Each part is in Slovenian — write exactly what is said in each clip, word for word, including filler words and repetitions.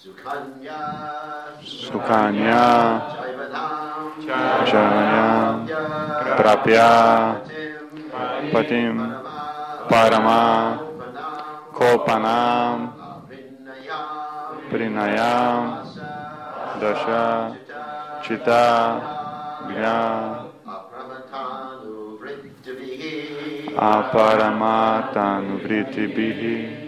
Sukanya Jayvanam Prapya Patim Parama Kopanam Prinayam Dasha Chita Gya Aparamatan Vritibihi.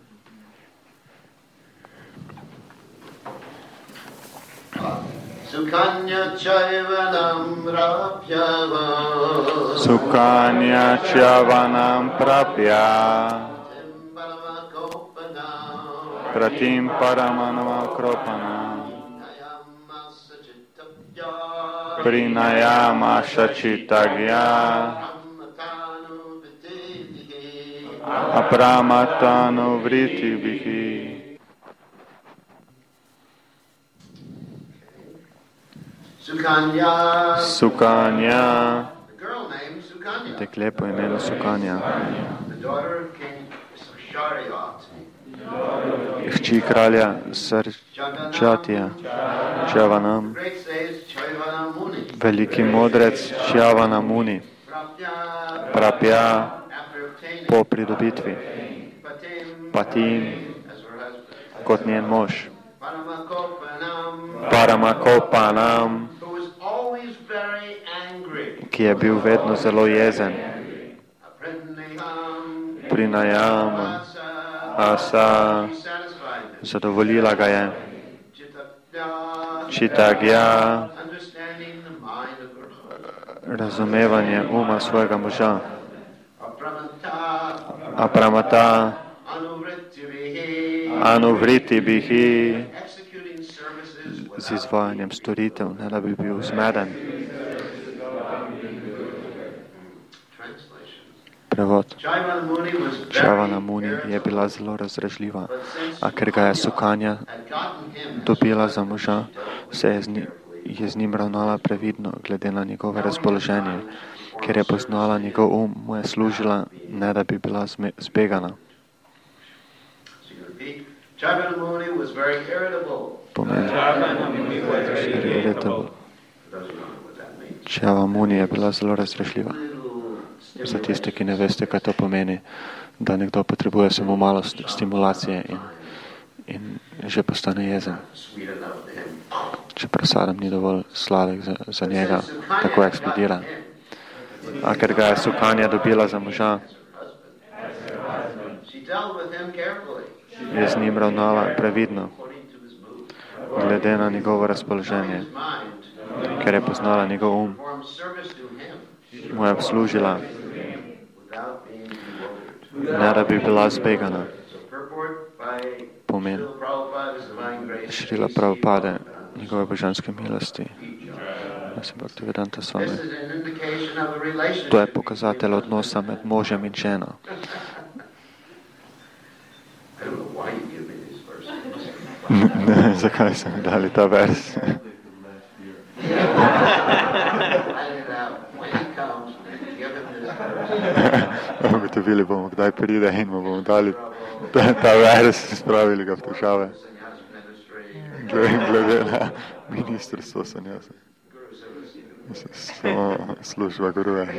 Sukanya Chaivanam Prapyava Sukanya Chaivanam Prapya Pratim Paramanama Kropanam Prinayama Shachitagya Apramatanu Vritibihi. Sukanya, Sukanya, the girl named Sukanya, dekle po imenu Sukanya, the daughter of King Shariat, hči kralja Sarčatija, Čavanam, great sage Chaivanam Muni, veliki modrec Čavana Muni, Prapja, po pridobitvi, Patim, kot njen mož, Paramakopanam, ki je bil vedno zelo jezen, Prinayama, Asa, zadovoljila ga je, Čitagya, razumevanje uma svojega moža, Apramata, Anuvritibihi, z izvajanjem storitev, ne da bi bil zmeden. Prevod. Čavana Muni je bila zelo razdražljiva, a ker ga je Sukanja dobila za moža, se je z, njim, je z njim ravnala previdno glede na njegove razpoloženje. Ker je poznala njegov um, mu je služila, ne da bi bila zme, zbegana. Pomeni, Čava Muni je bila zelo razdražljiva. Za tiste, ki ne veste, kaj to pomeni, da nekdo potrebuje samo malo stimulacije in, in že postane jezen. Če prasadem ni dovolj sladek za, za njega, tako eksplodira. A ker ga je Sukanja dobila za moža, je z njim ravnala previdno, glede na njegovo razpoloženje. Ker je poznala njegov um, mu je služila, ne da bi bila zbegana. Pomen Šrila Prabhupade, njegove božanske milosti. To je pokazatelj odnosa med možem in ženo. Ne, zakaj so mi dali ta vers? Ugotovili bomo, kdaj pride in mu bomo dali ta, ta vers, spravili ga v težave. Glede na ministrstvo sanjasa. Služba guruja.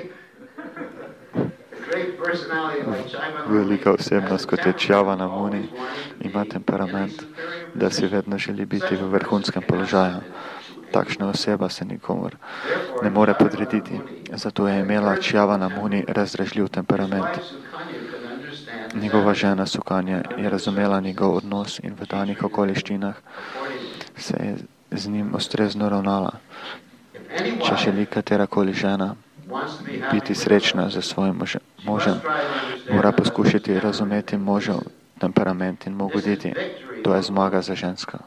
Velika osebnost, kot je Čavana Muni, ima temperament, da si vedno želi biti v vrhunskem položaju. Takšna oseba se nikomor ne more podrediti, zato je imela Čavana Muni razdražljiv temperament. Njegova žena Sukanja je razumela njegov odnos in v danih okoliščinah se je z njim ustrezno ravnala. Če želi katerakoli žena biti srečna za svojim možem, mora poskušati razumeti možev temperament in mu ugoditi. To je zmaga za žensko.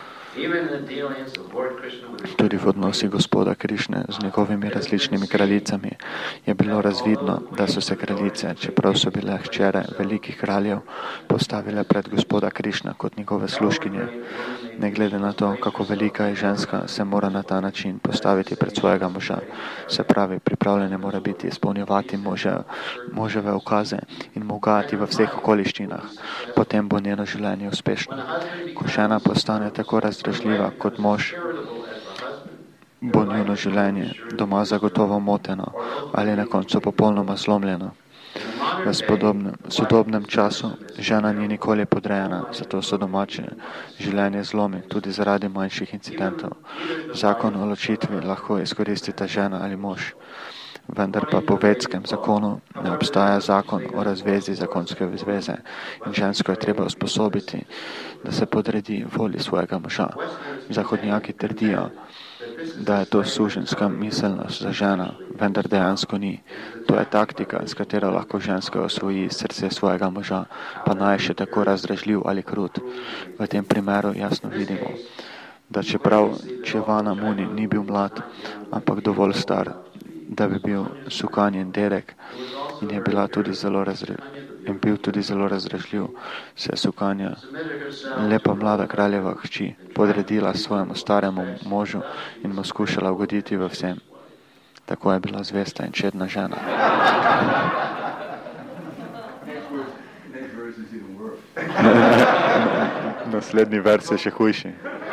Tudi v odnosi gospoda Krišne z njegovimi različnimi kraljicami je bilo razvidno, da so se kraljice, čeprav so bile hčere velikih kraljev, postavile pred gospoda Krišna kot njegove služkinje. Ne glede na to, kako velika je ženska, se mora na ta način postaviti pred svojega moža. Se pravi, pripravljena mora biti izpolnjevati može, moževe ukaze in mu ugajati v vseh okoliščinah. Potem bo njeno življenje uspešno. Ko žena postane tako razdražljiva kot mož, bo njuno življenje doma zagotovo moteno ali na koncu popolnoma zlomljeno. V spodobnem, sodobnem času žena ni nikoli podrejena, zato so domače življenje zlomi tudi zaradi manjših incidentov. Zakon o ločitvi lahko izkoristita žena ali mož, vendar pa po vedskem zakonu ne obstaja zakon o razvezi zakonske zveze in žensko je treba usposobiti, da se podredi volji svojega moža. Zahodnjaki trdijo, da je to suženjska miselnost za žena, vendar dejansko ni. To je taktika, s katero lahko ženska osvoji srce svojega moža, pa naj še tako razdražljiv ali krut. V tem primeru jasno vidimo, da čeprav Čivana Muni ni bil mlad, ampak dovolj star, da bi bil sukanjen derek in je bila tudi zelo razdražljiv. In bil tudi zelo razdražljiv, se je Sukanja, lepa mlada kraljeva hči, podredila svojemu staremu možu in mu skušala ugoditi v vsem. Tako je bila zvesta in čedna žena. Naslednji vers je še hujši.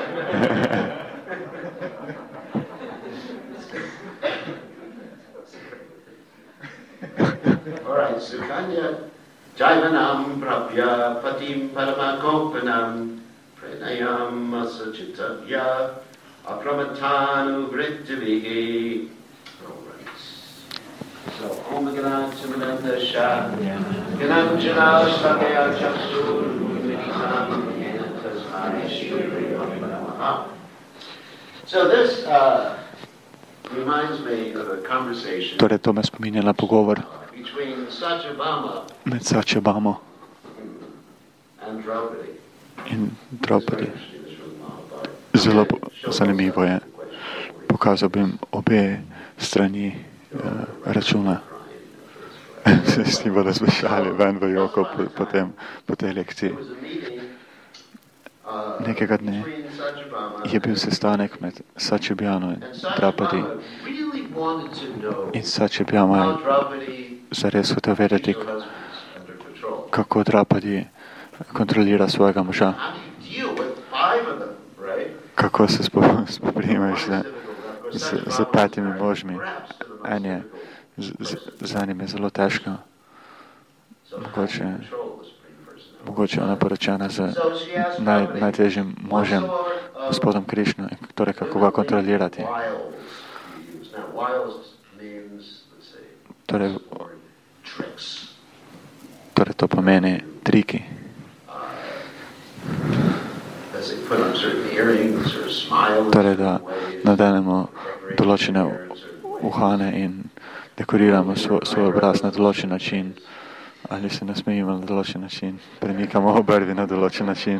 Alright, Sukanya Jaivanam prapya patim paramakopanam pranayam asachitavya apramatanu vrittivihi. Alright. So, Om Ganam Simananda Shah Ganam Jana Shakaya Chaksur Mulitam Tasmai Shri Namaha. So this uh, reminds me of a conversation Torej, to me spominja na pogovor between Satyabhama med Satyabhamo and Draupadi. in Draupadi. Zelo po- zanimivo je. Pokazal bi jim obe strani uh, računa. Vsi bodo zmešali ven v joko po, po, tem, po tej lekciji. There was a meeting uh, Nekega dne between Satyabhama je bil sestanek med Satyabhamo in and Draupadi. Satyabhama really wanted to know In Satyabhama how je Draupadi zares hotel vedeti, keeps her husband under control. kako Draupadi kontrolira svojega moža. How do you deal with five of them, right? Kako se spo- spoprimeš z, Difficult. Of course, z, z Satyabhama petimi was možmi. perhaps the most En je, difficult z, z, person. za njim je zelo težko. So how do you mogoče- control the Supreme Personality? Mogoče ona poročena z So she asked naj, Draupadi, najtežjim what možem, sort of gospodom Krišno, torej kako ga kontrolirati. wiles you use? Now, wiles means, let's say, Torej, word tricks. torej to pomeni triki. As they put on certain earrings or smile in Torej, da certain ways, nadenemo decorate določene their ears or- uhane in dekoriramo svoj, svoj obraz na določen način, ali se nasmejimo na določen način, premikamo obrvi na določen način.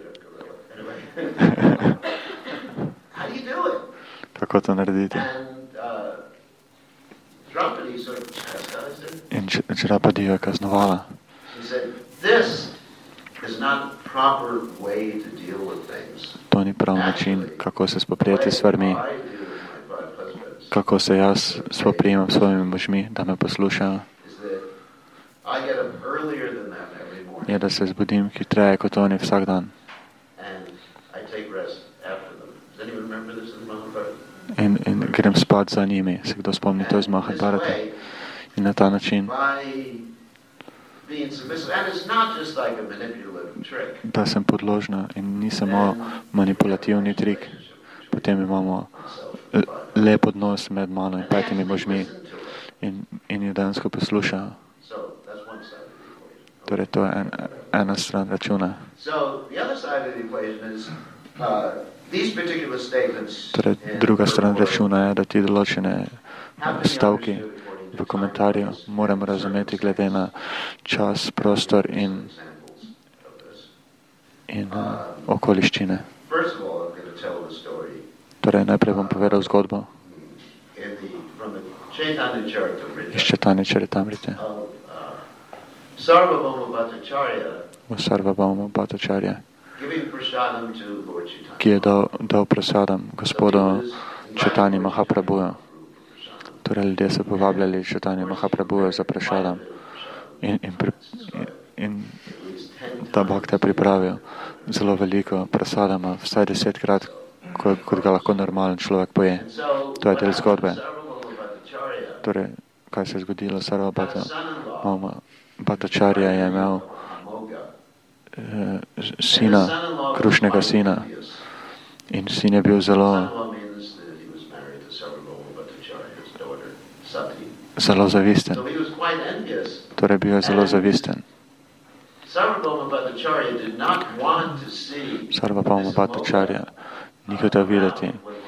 How do you do it? Kako to narediti? And uh, Draupadi sort of chastised her. In Draupadi jo je kaznovala. She said, "This is not the proper way to deal with things. To ni prav način, kako se spoprijeti s stvarmi, I do with my five husbands kako se jaz spoprijemam s svojimi možmi, da me poslušajo, is that I get up earlier than them every morning, je, da se zbudim hitreje kot oni vsak dan. and I take rest after them." Does anyone remember this in the Mahabharata? In, in grem spat za njimi. Se kdo spomni to iz And this Mahabharata? way, In na ta način, by being submissive, and it's not just like a manipulative trick. da sem podložna in ni samo manipulativni trik. Potem imamo l- lep odnos med mano in petimi možmi in, in jo dejansko poslušajo. So that's one side of the equation. Torej, to je en, ena stran računa. So the other side of the equation is uh, these particular statements. Torej, in druga the stran report računa je, da ti določene have to be stavki understood according to v komentarju moramo razumeti glede na čas, prostor in, examples of this. in uh, okoliščine. First of all, I'm going to tell the story Torej, najprej bom povedal zgodbo in the from the Chaitanya Charitamrita iz Četanje Čaritamrite of uh, Sarvabhauma Bhattacharya v Sarvabhauma Bhattacharya, giving ki je dal, dal prasadam gospodu Čaitanji Mahaprabhuju. Torej, ljudje so povabljali Čaitanji Mahaprabhuju za prasadam. In, in, in, in ta bhakta pripravil zelo veliko prasadama, vsaj desetkrat, kot ga lahko normalen človek poje. To je del zgodbe. Torej, kaj se je zgodilo? Sarvabhata Mama Bhattacharya je imel eh, sina, krušnega sina. In sin je bil zelo zelo zavisten. Torej, bil je zelo zavisten. Sarvabhauma Bhattacharya ni hotel videti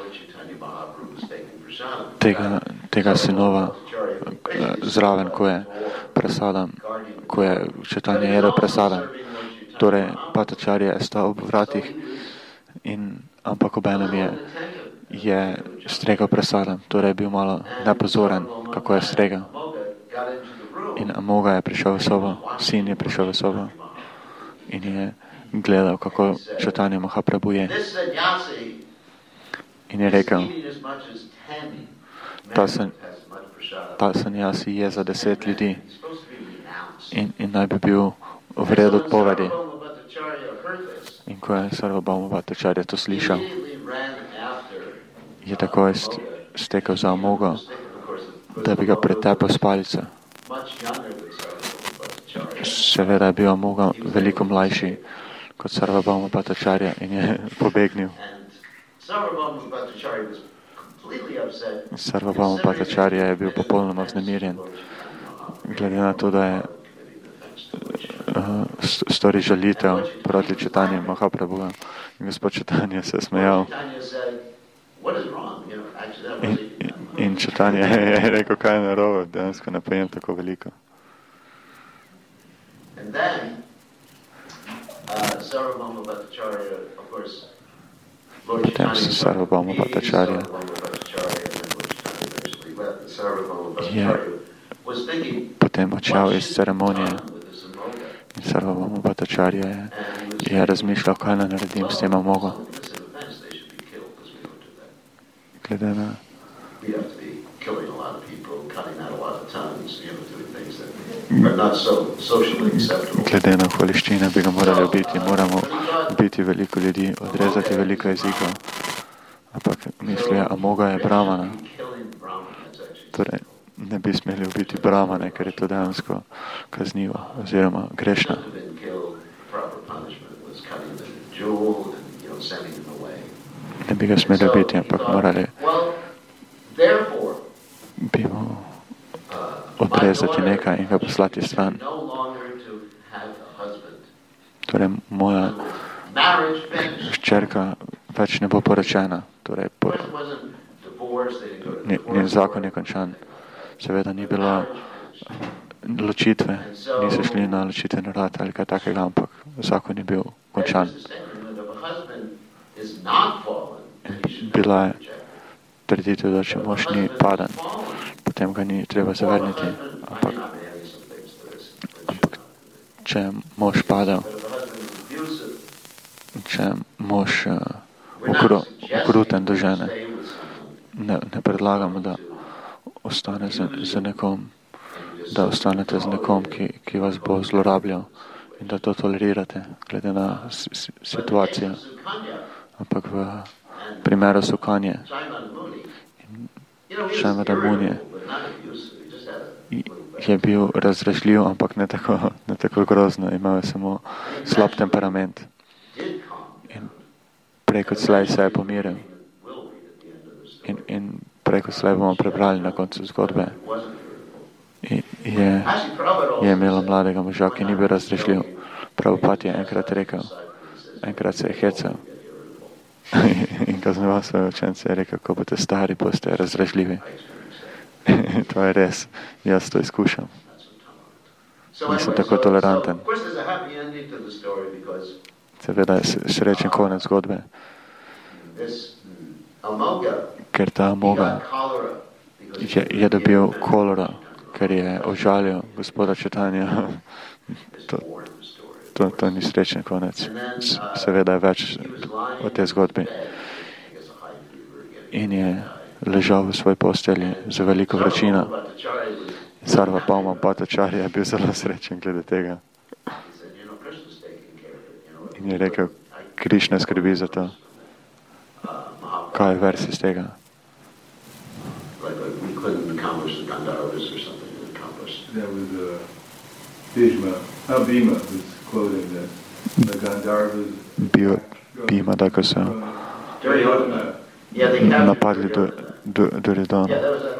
tega, tega sinova zraven, ko je prasadam, ko je Čaitanja jedel prasadam. Torej, Bhattacharya je stal ob vratih, in, ampak obenem je, je stregal prasadam. Torej, je bil malo nepozoren, kako je stregal. In Amoga je prišel v sobo, sin je prišel v sobo in je gledal, kako Čaitanja Mahaprabhu je. In je rekel, ta, sen, ta sanjasi je za deset ljudi in, in naj bi bil v redu odpovedi. In ko je Sarvabhauma Bhattacharya to slišal, je takoj stekel za Amogo, da bi ga pretepal s palico. Seveda je bil Amoga veliko mlajši kot Sarvabhauma Bhattacharya in je pobegnil. Sarvabhauma Bhattacharya je bil popolnoma vznemirjen, glede na to, da je uh, stori žalitev proti Čaitanji Mahaprabhuju. In gospod Čaitanja se je smejal. In, in Čaitanja je rekel, kaj je narobe, dejansko ne pojem tako veliko. Potem se Sarvabhauma Bhattacharya je potem odšel iz ceremonije in Sarvabhauma Bhattacharya je, je razmišljal, kaj naj naredim s tem Amogo. Glede na glede na hvališčine bi ga morali biti, moramo biti veliko ljudi, odrezati veliko jezikov. Ampak mislijo, Amoga je brahmana. Torej, ne bi smeli ubiti brahmane, ker je to dejansko kaznivo oziroma grešno. Ne bi ga smeli ubiti, ampak morali bi mu odrezati nekaj in ga poslati stran. Torej, moja hčerka več ne bo poročena. Torej, por... njen zakon je končan. Seveda ni bilo ločitve, niso šli na ločitveni rad ali kaj takega, ampak zakon je bil končan. Bila je trditev, da če mož ni padan, potem ga ni treba zavrniti. Ampak, ampak če je mož padal, če je mož uh, ukru, ukruten do žene, ne, ne predlagamo, da ostane z, z nekom, da ostanete z nekom, ki, ki vas bo zlorabljal in da to tolerirate, glede na s, s, situacijo. Ampak v primeru Sukanje in Šajmada Munije je bil razrešljiv, ampak ne tako, ne tako grozno, imel je samo slab temperament. In prej kot slej se je pomiril. In, in prej kot slej bomo prebrali na koncu zgodbe. In je, je imela mladega moža, ki ni bil razrešljiv. Prabhupada je enkrat rekel, enkrat se je hecal in kaznoval svoje učence, je rekel, ko boste stari, boste razrešljivi. To je res, jaz to izkušam. Nisem tako toleranten. Seveda je srečen konec zgodbe, ker ta Amoga je, je dobil kolero, ker je ožalil gospoda Čaitanja. To, to, to ni srečen konec. Seveda je več o tej zgodbi. In je ležal v svoji postelji za veliko vročino. Sarvabhauma Bhattacharya je bil zelo srečen glede tega. In je rekel, Krišna skrbi za to. Kaj je vers iz tega? That was uh, Bhishma, uh, Bhima was quoting that the Gandharvas Bio, Bhima, da ko so napadli do, do, Duryodhana.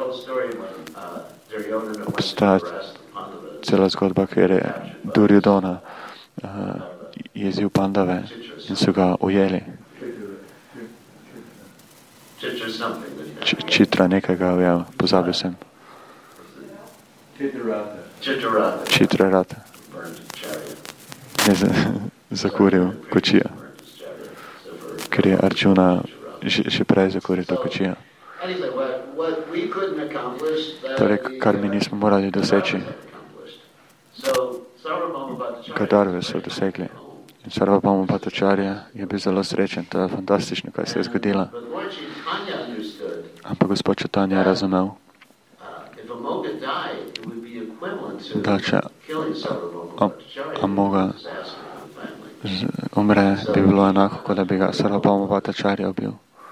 Obstaja cela zgodba, ker je Duryodhana uh, jezil Pandave in so ga ujeli. Č, čitra nekaj ga ujel, pozabil sem. Čitrarata. Je zakuril kočija. Ker je Arjuna že, že prej zakuril to kočijo. Torej, kar mi nismo morali doseči. Gandharve so dosegli. In Sarvabhauma Bhattacharya je bil zelo srečen. To je fantastično, kaj se je zgodilo. Ampak gospod Chaitanya je razumel, da če Amoga umre, bi bilo enako, kot da bi ga Sarvabhauma Bhattacharya ubil.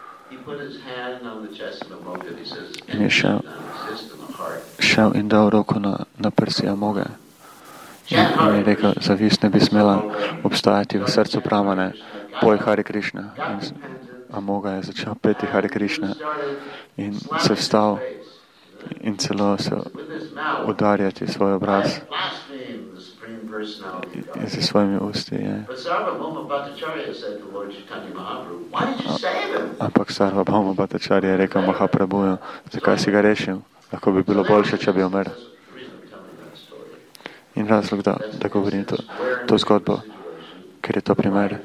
In je šel, šel in dal roko na, na prsi Amoge. In, in je rekel, zavist ne bi smela obstajati v srcu Brahmane, poj Hare Krishna. In Amoga je začel peti Hare Krishna in se vstal in celo se udarjati svoj obraz in z svojimi usti. Je. Ampak Sarvabhauma Bhattacharya je rekel Mahaprabhuju, zakaj si ga rešil? Lahko bi bilo boljše, če bi umrl. In razlog, da, da govorim to, to zgodbo, ker je to primer,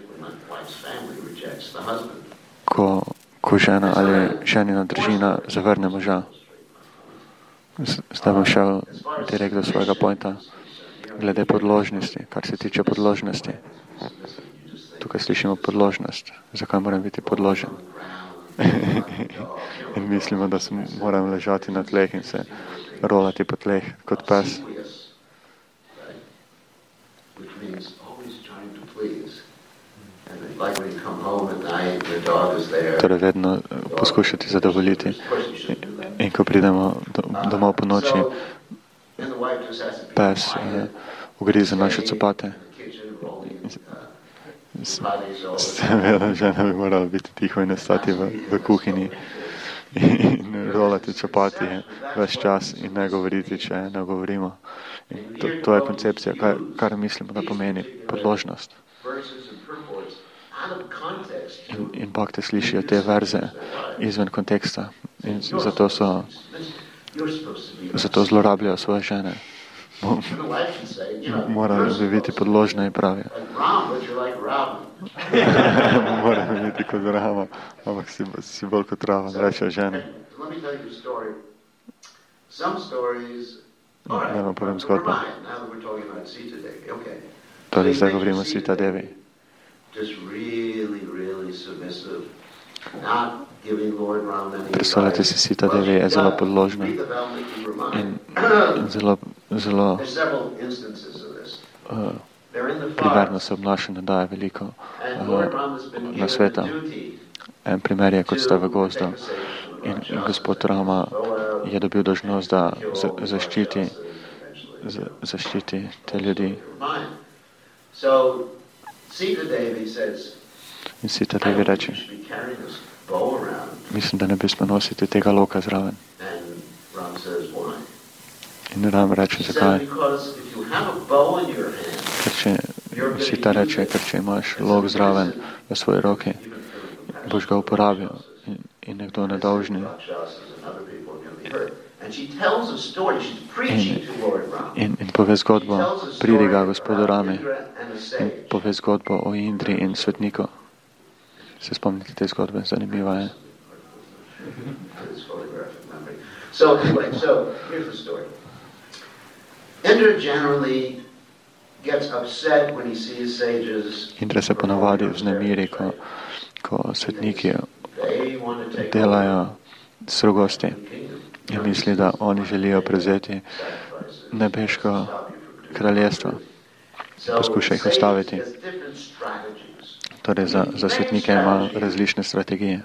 ko, ko žena ali ženina družina zavrne moža. Zdaj bom šel direkt do svojega pointa glede podložnosti, kar se tiče podložnosti. Tukaj slišimo podložnost. Zakaj moram biti podložen? In mislimo, da sem, moram ležati na tleh in se rolati po tleh kot pes. Torej vedno poskušati zadovoljiti. In ko pridemo domov po noči, pes eh, ugrize naše copate. Seveda, žena bi morala biti tiho in ostati v, v kuhinji in rolati copati ves čas in ne govoriti, če ne govorimo. To, to je koncepcija, kar, kar mislimo, da pomeni podložnost. In, in bakte slišijo te verze izven konteksta in zato so zato zlorabljajo svoje žene. Morajo bi biti podložne in pravijo. Morajo bi biti kot Rama, ampak si, si bolj kot Rama, reče žene. Ne vam povem zgodbo. Torej, zdaj govorimo o Sita Devi. Predstavljate si, Sita Devi je zelo podložna in, in zelo, zelo uh, primerno se obnaša, ne daje veliko uh, na sveta. En primer je, kot sta v gozdu in, in gospod Rama je dobil dožnost, da za, zaščiti, za, zaščiti te ljudi. In Sita Devi reče, mislim, da ne bi smel nositi tega loka zraven. In Ram reče, zakaj? Ker če, Sita reče, ker če imaš lok zraven v svoji roki, boš ga uporabil in, in nekdo nedolžni. In, in, in pove zgodbo, pridi ga gospodu Rami, in pove zgodbo o Indri in svetniku. Se spomnite te zgodbe, zanimiva je. So anyway, so here's the story. Indra generally in da se ponavadi vznemiri, ko, ko svetniki delajo strogosti in misli, da oni želijo prevzeti nebeško kraljestvo. Poskuša jih ustaviti. Torej za, za svetnike ima različne strategije.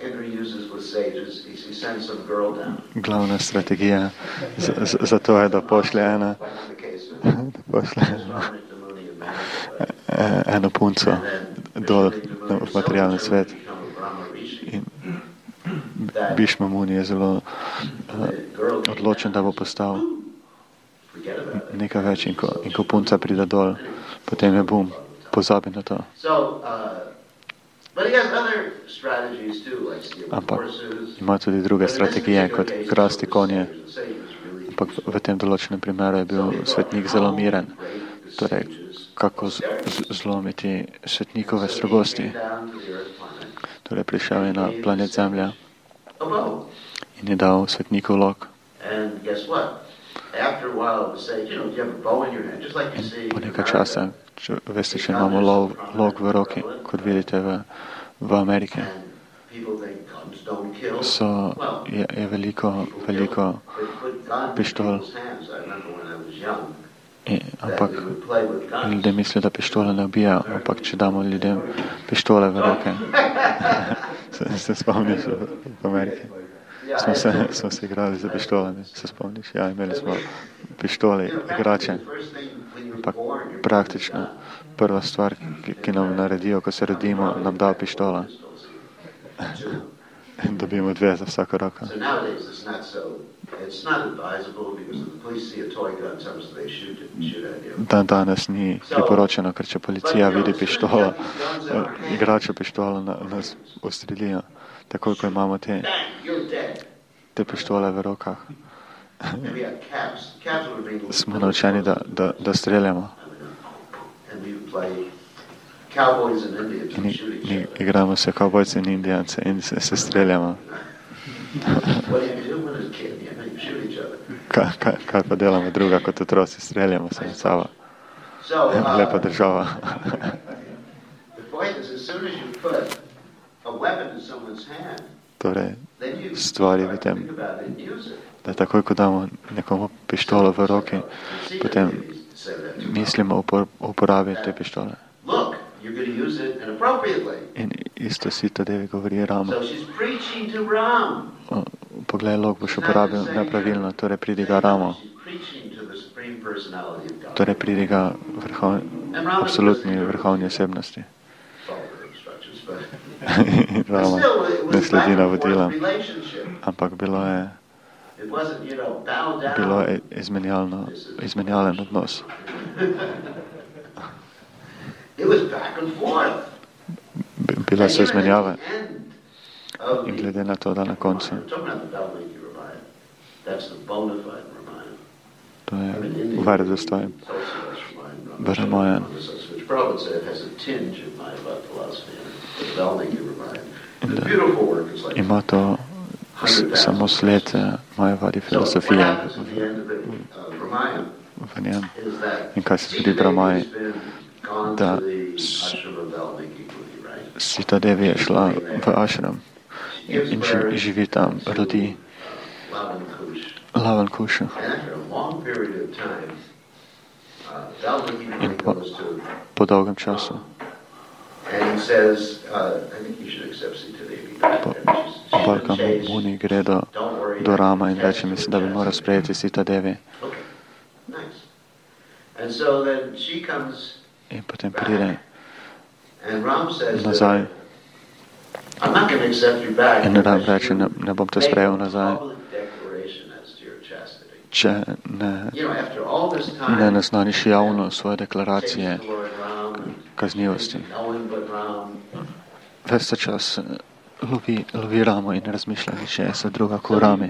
Glavna strategija za, za, za to je, da pošlje ena, da pošlje eno punco dol v materialni svet. In Bhishma Muni je zelo uh, odločen, da bo postal nekaj več in ko, in ko punca pride dol, potem je bum, pozabi na to. Ampak ima tudi druge strategije, kot krasti konje. Ampak v tem določenem primeru je bil svetnik zelo miren. Torej, kako z, z, zlomiti svetnikove strogosti. Torej, prišel je na planet Zemlja in je dal svetniku lok. In po nekaj časa, če, veste, če imamo lov, lok v roki, kot vidite v, v Ameriki, so, je, je veliko, veliko pištol. In, ampak ljudje mislijo, da pištole ne ubija, ampak če damo ljudem pištole v roke, se, se spomniš v, v Ameriki. Smo se, smo se igrali za pištolami, se spomniš? Ja, imeli smo pištole, igrače. Ampak praktično prva stvar, ki, ki nam naredijo, ko se rodimo, nam da pištola. In dobimo dve za vsako roko. Dan danes ni priporočeno, ker če policija vidi pištolo, igračo pištolo, nas ustrelijo. Takoj, ko imamo te, te pištole v rokah, smo naučeni, da, da, da streljamo. In, in igramo se kavbojce in indijance in se, se streljamo. Kaj, kaj, kaj pa delamo druga, kot otroci, streljamo se med sabo. Lepa država. Torej, stvari v tem, da takoj, ko damo nekomu pištolo v roki, potem mislimo upor, uporabiti te pištole. In isto Sita Devi govori Rama. Poglej, lok boš uporabil nepravilno, torej pridi ga Ramo. Torej pridi ga vrhov, absolutni vrhovni osebnosti. In Rama ne sledi navodila, ampak bilo je bilo je izmenjalno, izmenjalen odnos. Bila so izmenjave in glede na to, da na koncu to je Vardostoj Brahmajan. Ima to samo sled Majavadi filozofije v njem. In kaj se zgodi Brahmaji, da Sita Devi je šla v ashram in, in živi tam, rodi Lavan Kusha. In po, po dolgem času po Balka Muni gre do, do Rama in reče, mislim, da bi moral sprejeti Sita Devi. In potem pride nazaj. In Ram reče, ne, ne bom te sprejel nazaj, če ne, ne naznaniš javno svoje deklaracije kaznivosti. Ves ta čas lovi, lovi Ramo in razmišlja, če je se druga ko Rami.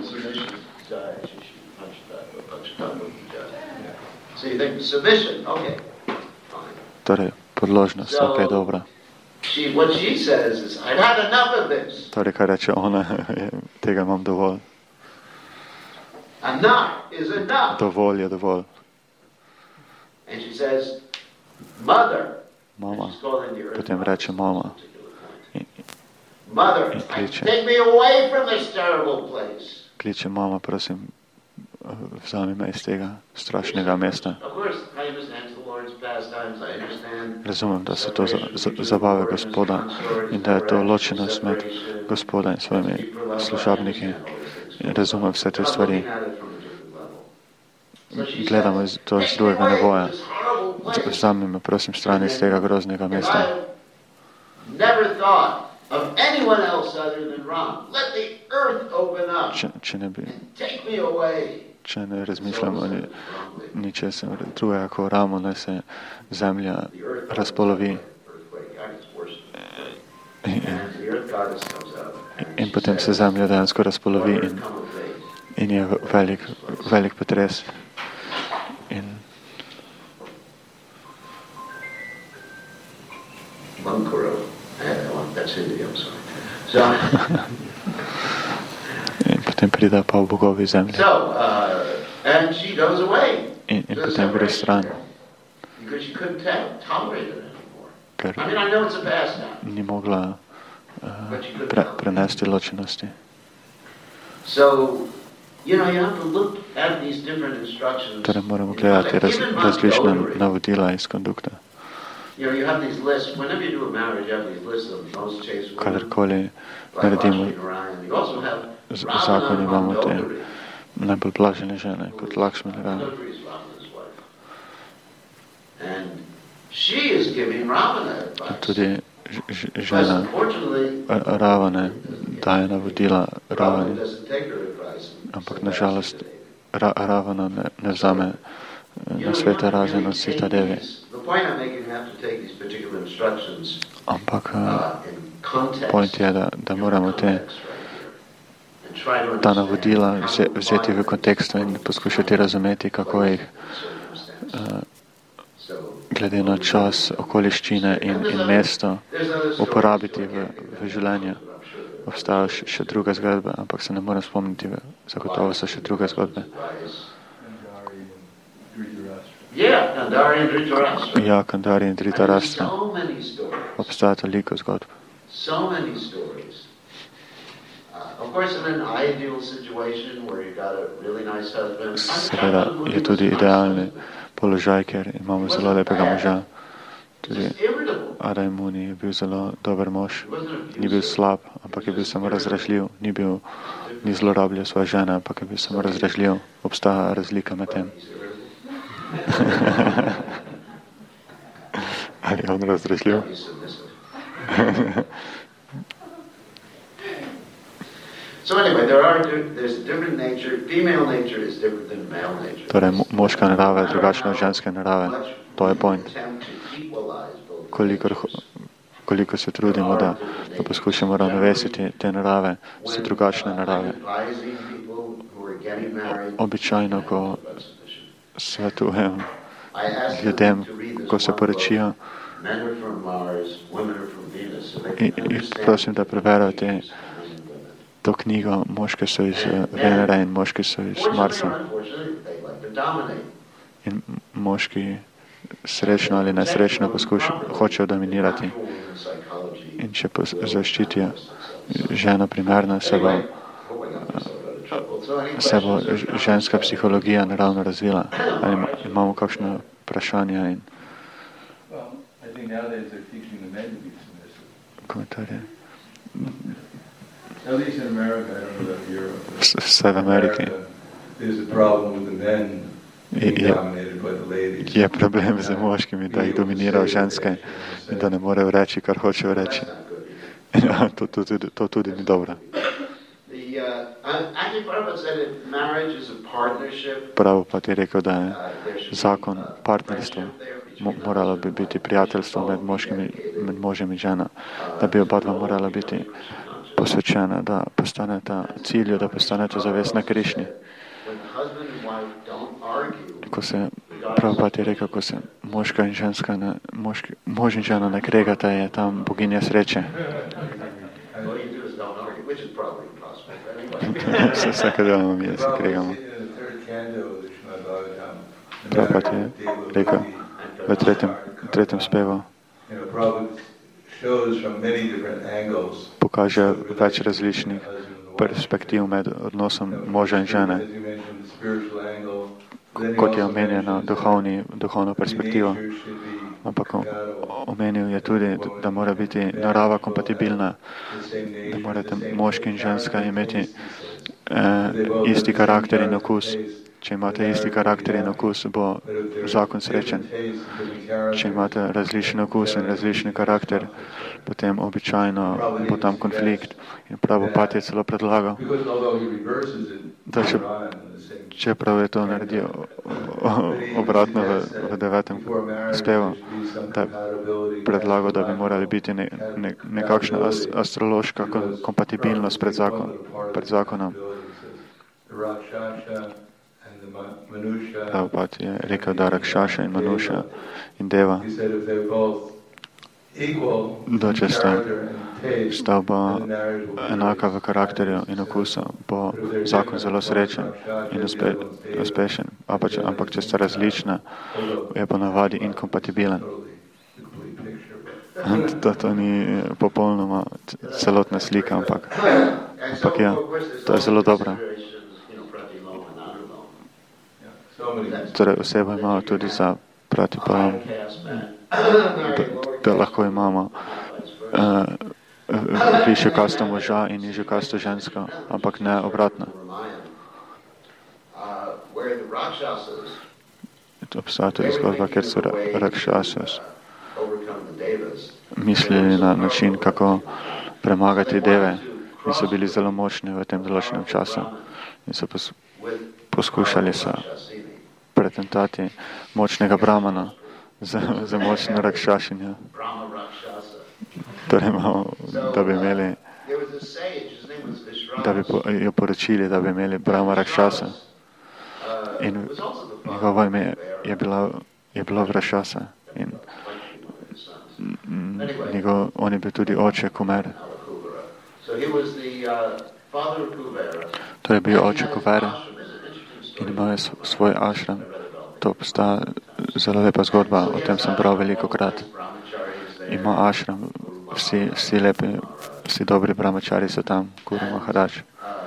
Torej, podložnost, ok, dobra. Torej, kaj reče ona, tega imam dovolj. Dovolj je dovolj. And she says, Mother. Mama. And she's calling the earth. Potem reče mama. Mother, take me away from this terrible place. Kliče mama, prosim, vzami me iz tega strašnega mesta. Of course, I understand the Lord's pastimes. I understand. Razumem, da so to za, za, zabave Gospoda in da je to ločenost med Gospoda in svojimi služabniki. In razumem vse te stvari. Gledamo to iz drugega nivoja. Vzami me, prosim, stran iz tega groznega mesta. Of anyone else other than Ram. Let the earth open up če, če ne bi, and take me away. Če ne razmišljamo ni, ničesar drugega kot Ramu, naj se zemlja razpolovi. In, in potem se zemlja dejansko razpolovi in, in je velik, velik potres. In So, in potem pride pa v bogovi zemlji. So, uh, and she goes away. In, in potem gre stran. Because she couldn't tolerate it anymore. Ker I mean, I know it's a pastime. ni mogla uh, pre, prenesti ločenosti. So, you know, you have to look at these different instructions. Torej moramo gledati raz, različne navodila iz kondukta. You know, you have these lists. Whenever you do a marriage, you have these lists of most chaste women. Kadarkoli naredimo z zakon, imamo te najbolj blažene žene, kot Lakšmi Narayana. In tudi ž, žena Ravane daje navodila Ravani, ampak nažalost Ra, Ravana ne, ne vzame na svete razen od Sita Devi. Ampak point je, da, da moramo te ta navodila vzeti v kontekstu in poskušati razumeti, kako jih uh, glede na čas, okoliščine in, in mesto uporabiti v, v življenju. Obstajajo še, še druge zgodbe, ampak se ne morem spomniti, zagotovo so še druge zgodbe. Ja, Kandari in Dhritarashtra. Ja, Kandari in Dhritarashtra. Obstaja toliko zgodb. So many stories. Uh, of course, in an ideal situation where you got a really nice husband. Seveda je tudi idealni položaj, ker imamo zelo lepega moža. Tudi Adai Muni je bil zelo dober mož. Ni bil slab, ampak je bil samo razdražljiv. Ni bil, ni zlorabljal svoje žene, ampak je bil samo razdražljiv. Obstaja razlika med tem. Ali je on razdražljiv? So anyway, there are there's different nature. Female nature is different than male nature. Torej, moška narava je drugačna od ženske narave. To je point. Kolikor, koliko se trudimo, da, da poskušamo ravnovesiti te narave, so drugačne narave. Običajno, ko svetujem ljudem, ko se poročijo, in, in prosim, da preberejo te to knjigo, moške so iz Venere in moški so iz Marsa. In moški srečno ali nesrečno poskušajo, hočejo dominirati. In če zaščitijo ženo primerno, se bo, se bo ženska psihologija naravno razvila. Ali imamo kakšno vprašanje in komentarje? At least in America, I don't know about Europe. Vse v Ameriki. There's a problem with the men being je, dominated by the ladies. je problem z moškimi, da jih dominirajo ženske in da ne morejo reči, kar hočejo reči. Ja, to, to, to, to tudi ni dobro. Pravo pa ti je rekel, da je zakon partnerstva. Moralo bi biti prijateljstvo med, moškimi, med možem in žena, da bi oba dva morala biti posvečena, da postaneta cilju, da postaneta zavestna Krišni. Ko se, Prabhupada je rekel, ko se moška in ženska, ne, moški, mož in žena ne kregata, je tam boginja sreče. Vse vsake delamo mi, da se kregamo. Prabhupada je rekel, v tretjem, tretjem spevu pokaže več različnih perspektiv med odnosom moža in žene. Kot je omenjena duhovni, duhovno perspektivo, ampak omenil je tudi, da mora biti narava kompatibilna, da morate moški in ženska imeti eh, isti karakter in okus. Če imate isti karakter in okus, bo zakon srečen. Če imate različen okus in različni karakter, potem običajno bo tam konflikt. In Prabhupada je celo predlagal, da če, čeprav je to naredil obratno v, v devetem spevu, da je predlagal, da bi morali biti ne, ne, nekakšna ast, astrološka kompatibilnost pred, zakon, pred zakonom. Prabhupada je rekel, da Rakšaša in Manuša in Deva, da če sta, sta oba enaka v karakterju in okusu, bo zakon zelo srečen in uspe, uspešen. Ampak, ampak če sta različna, je po navadi inkompatibilen. To, to ni popolnoma celotna slika, ampak, ampak ja, to je zelo dobro. Torej oseba ima tudi za pratipalam, da, da lahko imamo uh, višjo kasto moža in nižjo kasto žensko, ampak ne obratno. To obstaja tudi zgodba, ker so Rakšasas mislili na način, kako premagati deve in so bili zelo močni v tem določenem času in so pos, poskušali so pretentati močnega Brahmana za, za močno Rakšašinjo. Torej imamo, da bi imeli, da bi jo poročili, da bi imeli Brahma Rakšasa. In njegovo ime je bilo, je bilo Vršasa. In njegov, on je bil tudi oče Kumer. To je bil oče Kuvera in imel je svoj ašram. To postaja zelo lepa zgodba, o tem sem bral veliko krat. Ima ašram, vsi, vsi lepi, vsi dobri brahmačari so tam, Guru Maharaj.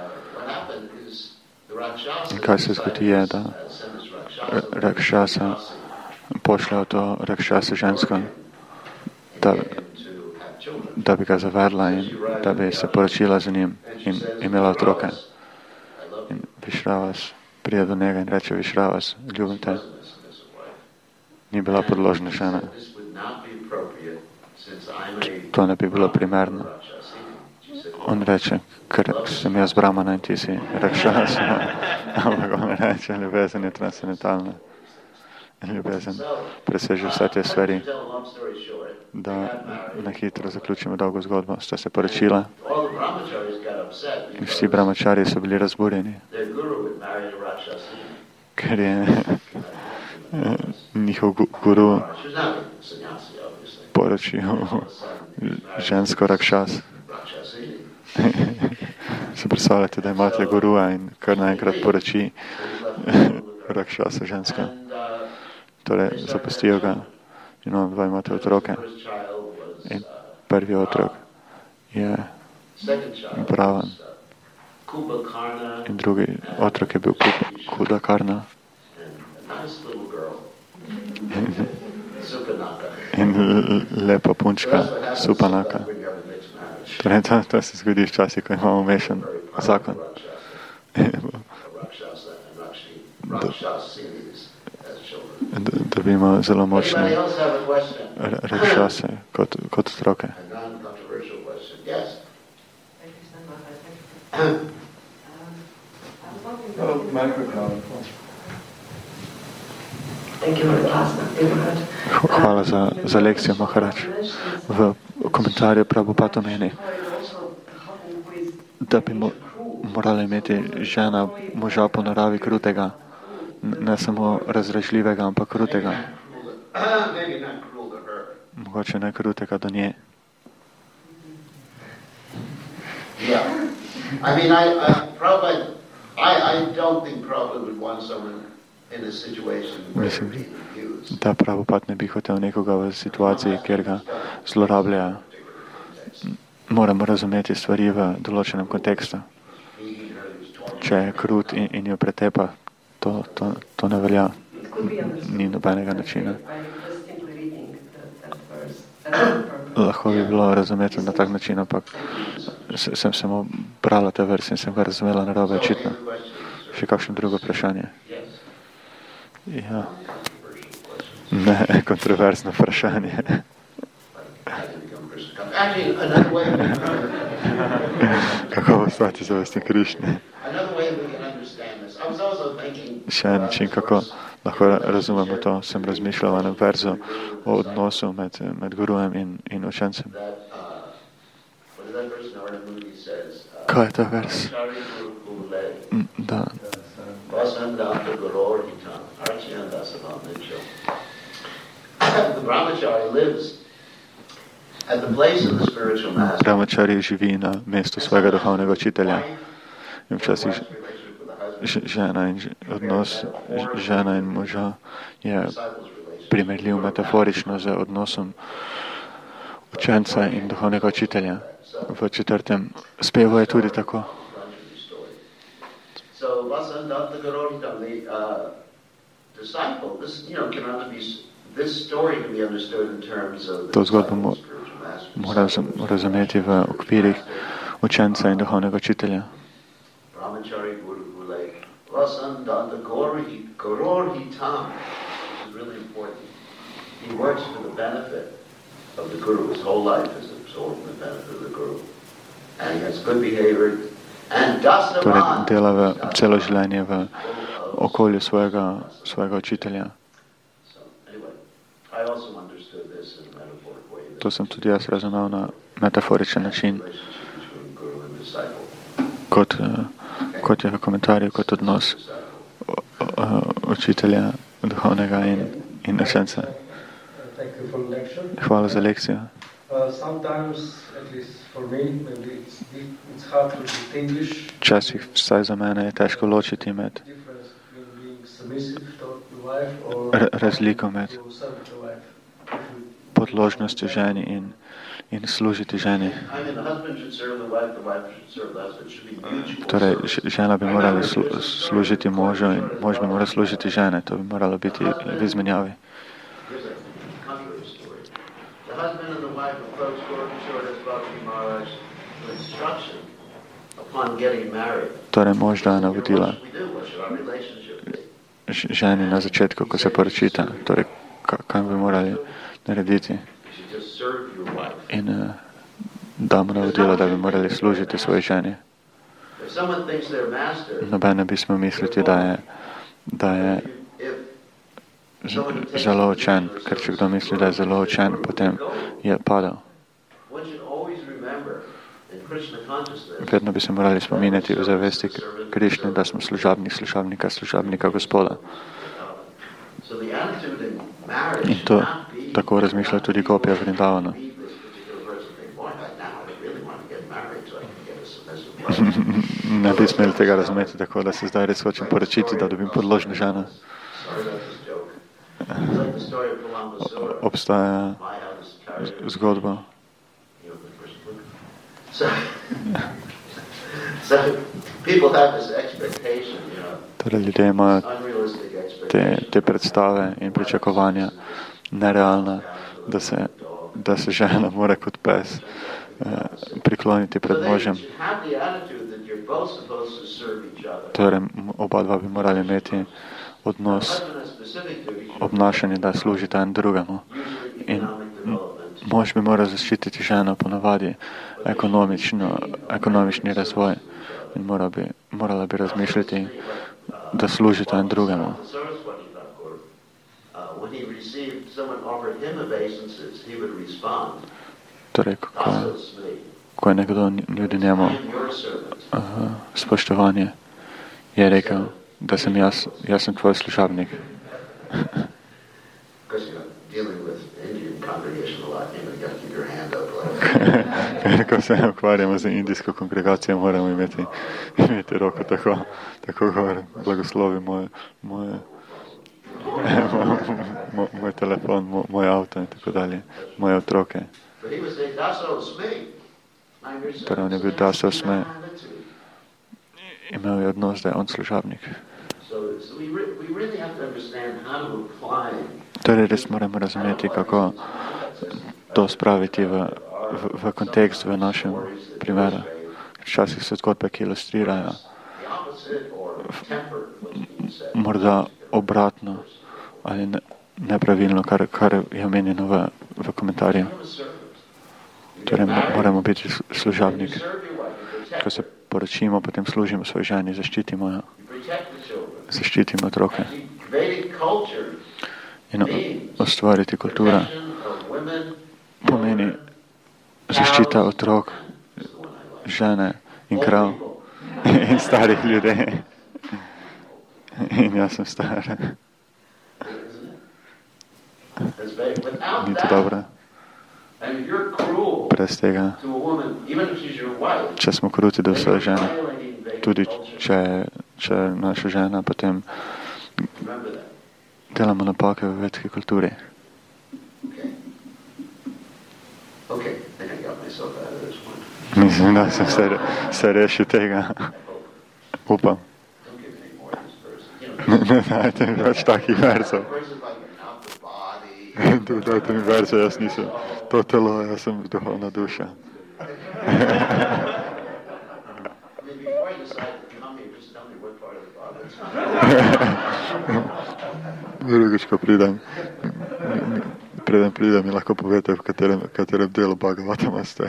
In kaj se zgodi je, da Rakšasa pošljajo to Rakšasa žensko, da, da bi ga zavedla in da bi se poročila z njim in imela otroke. In Višravas pride do njega in reče, Višravas, ljubim te. Ni bila podložna žena. To ne bi bilo primerno. On reče, ker sem jaz Brahmana in ti si Rakšasa. Ampak on reče, ljubezen je transcendentalna. Ljubezen preseže vse te stvari. Da na hitro zaključimo dolgo zgodbo. Sta se poročila in vsi brahmačari so bili razburjeni, ker je njihov guru poročil žensko Rakšas. Se predstavljate, da imate guruja in kar naenkrat poroči Rakšasa ženska. Torej zapustijo ga in on dva imate otroke. In prvi otrok je Bravan in drugi otrok je bil Kudakarna in, in lepa punčka Supanaka. Torej to, to se zgodi včasih, ko imamo mešan zakon. Da, da bi imel zelo močne Rakšase kot, kot otroke. Hvala za, za lekcijo, Maharaj. V komentarju Prabhupada meni, da bi mo, morala imeti žena moža po naravi krutega, ne samo razrežljivega, ampak krutega. Mogoče ne krutega do nje. Yeah. I mean, I, I, Prabhupada, I, I don't think Prabhupada would want someone in a situation where Mislim, they're being used. da Prabhupada ne bi hotel nekoga v situaciji, kjer ga zlorabljajo. Moramo razumeti stvari v določenem kontekstu. Če je krut in, in jo pretepa, to, to, to ne velja. Ni nobenega načina. Lahko bi bilo razumeti na tak način, ampak sem samo brala te verse in sem ga razumela narobe očitno. Še kakšno drugo vprašanje? Ja. Ne, kontroverzno vprašanje. Kako postati zavestni Krišne? Še en način, kako lahko razumemo to, sem razmišljal o enem verzu o odnosu med, med gurujem in, in učencem. Kaj je ta vers? Da. Brahmachari živi na mestu svojega duhovnega učitelja. In včasih žena in odnos žena in moža je primerljiv metaforično z odnosom učenca in duhovnega učitelja. V četrtem spevu je tudi tako. To zgodbo mora razumeti v okvirih učenca in duhovnega učitelja. Brahmachari Guru Gulek, Vasandanta Gauri Hitam, which is really important. He works for the benefit of the Guru. His whole life is absorbed in the benefit of the Guru. And he has good behavior. And Dasavan... Torej dela v celo življenje v okolju svojega, svojega učitelja. To sem tudi jaz razumel na metaforičen način. Kot, kot je v komentarju, kot odnos učitelja, duhovnega in, in učenca. Hvala za lekcijo. Včasih, vsaj za mene, je težko ločiti med razliko med podložnostjo ženi in in služiti ženi. Torej, žena bi morala služiti možu in mož bi moral služiti žene. To bi moralo biti v izmenjavi. Torej, mož daje navodila ženi na začetku, ko se poročita. Torej, kaj bi morali narediti? In uh, damo navodilo, da bi morali služiti svoji ženi. Nobene bi smo misliti, da je, da je zelo učen, ker če kdo misli, da je zelo učen, potem je padal. Vedno bi se morali spominjati v zavesti Krišne, da smo služabnik služabnika, služabnika Gospoda. In to tako razmišlja tudi Gopija Vrindavana. Ne bi smeli tega razumeti tako, da se zdaj res hočem poročiti, da dobim podložno ženo. Obstaja zgodba. Torej, ljudje imajo te, te predstave in pričakovanja nerealna, da se, da se žena mora kot pes eh, prikloniti pred možem. Torej, oba dva bi morali imeti odnos, obnašanje, da služita en drugemu. In mož bi moral zaščititi ženo ponavadi ekonomično, ekonomični razvoj in mora bi, morala bi razmišljati, da služita en drugemu. Torej, ko, ko je nekdo ljudi njemu uh, spoštovanje, je rekel, da sem jaz, jaz sem tvoj služabnik. Ko se ukvarjamo z indijsko kongregacijo, moramo imeti, imeti roko tako, tako gor, blagoslovi moje, moje moj, moj telefon, moj, moj avto in tako dalje, moje otroke. Torej on je bil Daso Sme. Imel je odnos, da je on služabnik. Torej res moramo razumeti, kako to spraviti v, v, v kontekst v našem primeru. Včasih se zgodbe, ki ilustrirajo morda obratno ali ne, nepravilno, kar, kar je omenjeno v, v komentarju. Torej moramo biti služabnik. Ko se poročimo, potem služimo svoj ženi, zaščitimo jo, zaščitimo otroke. In ustvariti kultura pomeni zaščita otrok, žene in krav in starih ljudi. In jaz sem star. Ni to dobro. Brez tega, če smo kruti do svoje žene, tudi če, če naša žena, potem delamo napake v vedski kulturi. Mislim, da sem se, se rešil tega. Upam. Ne dajte mi več takih verzov. Dajte mi verzov, jaz nisem to telo, jaz sem duhovna duša. Drugič, ko pridem, preden pridem, mi lahko povete, v katerem, katerem delu Bhagavatama ste.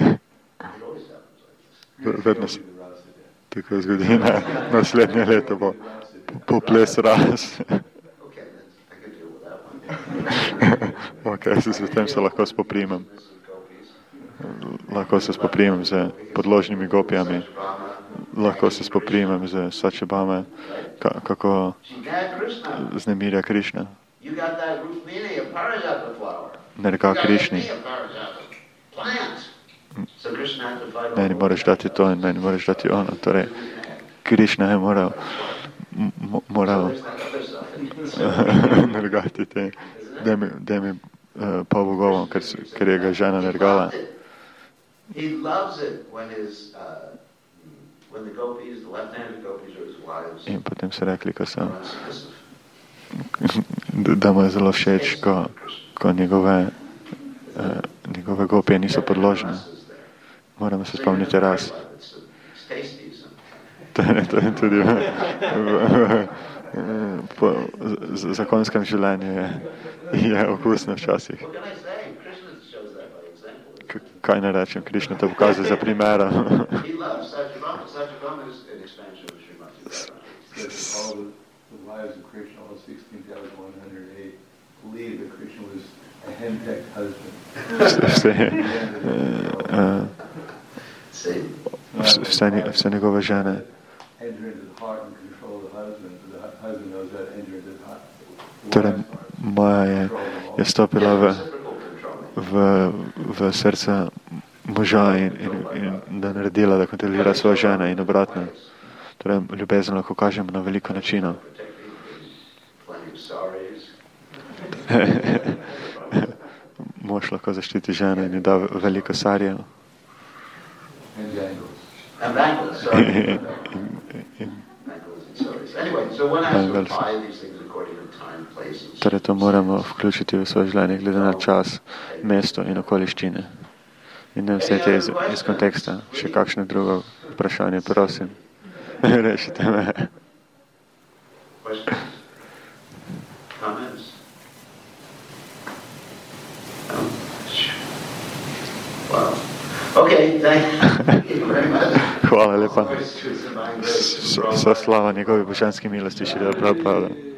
Vedno se tako zgodi, na naslednje leto bo poples raz. Ok, s tem se lahko spoprimem. Lahko se spoprimem z podložnimi gopijami. Lahko se spoprimem z Sačibame, kako znemirja Krišna. Nerga Krišni. Meni moraš dati to in meni moraš dati ono. Torej, Krišna je moral moral nergati te demi, demi uh, Pavogovom, ker, ker je ga žena nergala. In potem so rekli, ko so, da mu je zelo všeč, ko, ko njegove, uh, njegove gopije niso podložne. Moramo se spomniti raz. To je, to je tudi v, v, v, po z, zakonskem življenju je, je okusno včasih. K, kaj ne rečem, Krišna to pokazuje za primera. Vse, vse njegove žene torej Maja je, je stopila v, v, v srce moža in, in, in da naredila, da kontrolira svojo ženo in obratno. Torej ljubezen lahko kažemo na veliko načinov. Mož lahko zaščiti ženo in ji da veliko sarjev. And bangles, sorry. Anyway, so when I sort of apply these things according to time, place, and torej to moramo vključiti v svoje življenje glede na čas, mesto in okoliščine. In ne vse te iz, iz konteksta. Še kakšno drugo vprašanje, prosim. Rešite me. questions? Comments? No? Wow. Okay, thank you very much. Hvala lepa. Vsa slava njegovi božanski milosti, Šrila Prabhupada.